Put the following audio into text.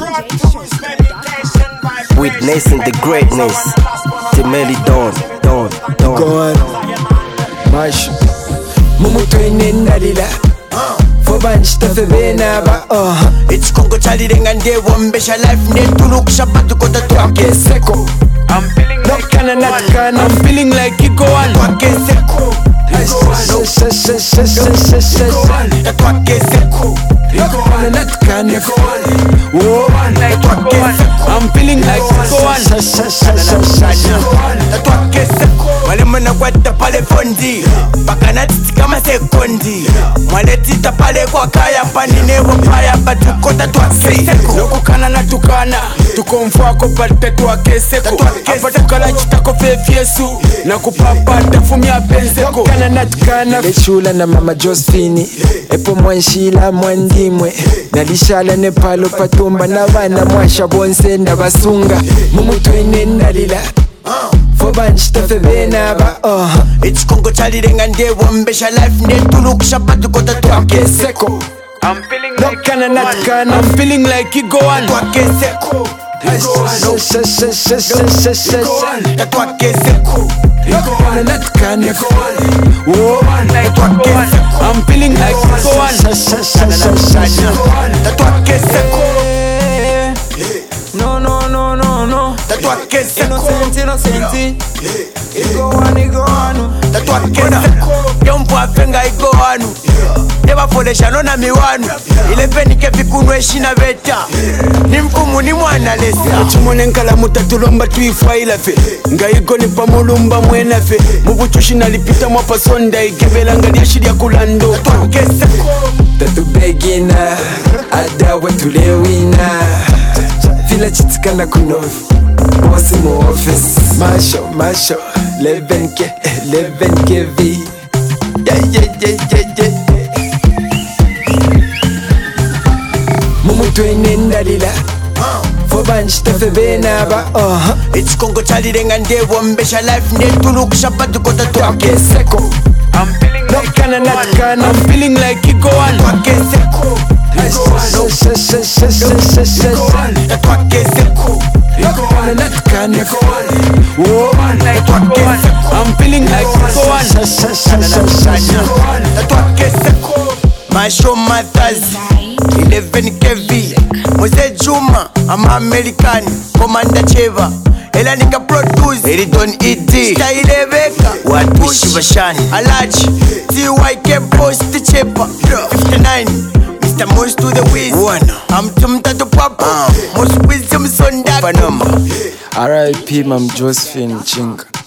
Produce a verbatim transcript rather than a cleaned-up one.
Witnessing the greatness. Timeli Don, Don, Don. Go on, Mash. Mumu twine ndalila. Fobanchi tafe benaba. It's Congo Charlie Rengande Wombesha life net to look Shabbat kota twake seko. I'm feeling like kana not kana. I'm feeling like you go on. Twake seko. Twake seko. Not kana. I'm feeling like go on. Twake seko. Wale mwana kwata pale fondi. Bakanati kama sekondi. Mwale tita pale kwa kaya panine wapaya batukota twake seko. Loko kana na tukana. Tukomfwa ko balte twake seko. Apata kala chitako fefyesu. Na kupapa tafumia penseko. Kana na tukana. Lechula na mama Josephine. Epo mwanshila mwandimwe. Nalishala nepalo patumba na vana mwasha bonse na basunga. Mumu twine ndalila. Fobanchi tafe benaba. It's Congo Charlie Rengande Wombesha life net to look Shabbat kota twake seko. I'm feeling like kana not kana. I'm feeling like you go on. Twake seko. Twake seko. Not kana. I'm feeling like you go on. Twake seko. No, no, no, no, no. Twake seko. Innocent, innocent. You go on, you go on. Twake seko. Yompo afenga igo wanu. Neba folesha nona miwanu. Ilefeni kefi kunwe shina beta. Nimfumu ni mwana lesa. Chumone nkala mutatulomba tuifa ilafe. Nga igo ni pamulumba mwenafe. Mubuchushi nalipita mwapa sonda. Ikebela ngalia shiria kulando. Twake seko. Tatu begina. Adawa tulewina. Fila chitikana kunovi. Bosi mu office. Masho, masho. eleven K, eleven K V. Yeah, yeah, yeah, yeah, yeah. Mumu twine ndalila. Fobanchi tafe benaba. It's Congo Charlie Rengande Wombesha life net to look Shabbat kota twake seko. I'm feeling like kana not kana. I'm feeling like you go on. Twake seko. Twake seko. Not kana. I'm feeling like you go on. Twake seko. Masho Matters eleven K V. Mose Juma ama American Commander Cheva. Ela nika produce Eri Don E D Style Beka Watu Shivashani Alaji T Y K Post Chepa fifty-nine Mister Moose to the Wiz I'm Tumta to Papa Most Wisdom Sonda Panama R I P Mam Josephine Chinga.